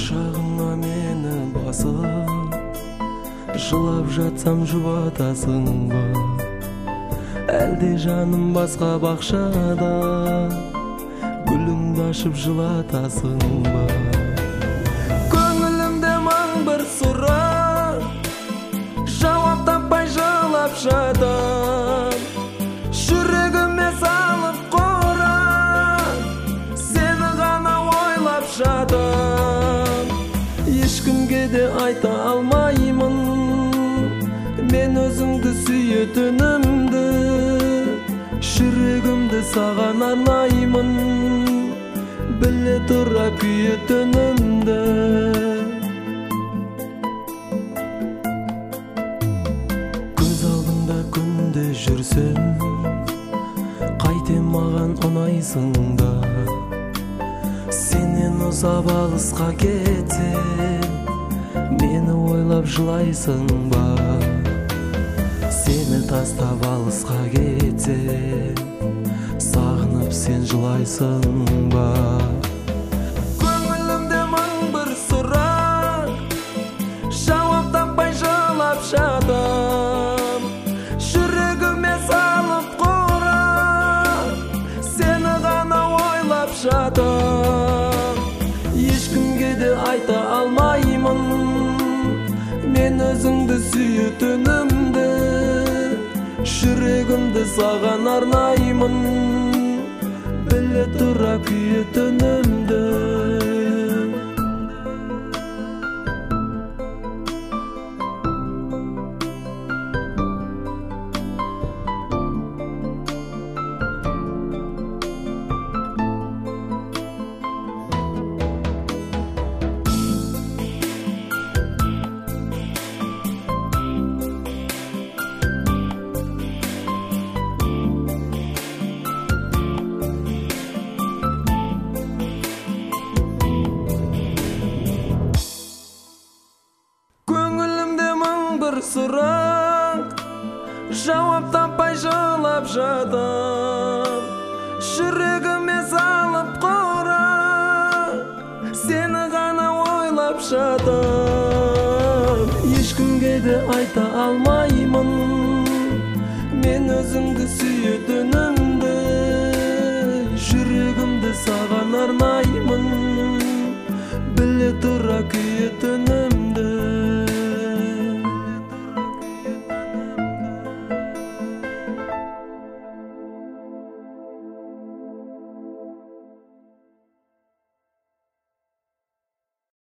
Құшағыңа мені басып, жылап жатсам жұбатасың ба? Әлде жаным басқа бақшада гүліңді ашып жылатасың ба? Көңілімде мың бір сұрақ, жауап таппай жылап жатам. Жүрегіме салып қора, сені ғана ойлап жатам. Ешкімге де айта алмаймын мен өзіңді сүйетінімді. Жүрегімді саған арнаймын, біле тұра күйетінімді. Көз алдыңда күнде жүрсем, қайтем маған ұнайсың да. Сенен ұзап алысқа кетсем, мені ойлап жылайсың ба? Сені тастап алысқа кетсем, сағынып сен жылайсың ба? Көңілімде мың бір сұрақ, жауап таппай жылап жатам. Жүрегіме салып қора, сені ғана ойлап жатам. Ешкімге де айта алмаймын мен өзіңді сүйетінімді. Жүрегімді саған арнаймын, біле тұра күйетінімді. Сұрақ, жауап таппай жылап жатам. Жүрегіме салып қора, сені ғана ойлап жатам. Ешкімге де айта алмаймын мен өзіңді сүйетінімді. Жүрегімді саған арнаймын,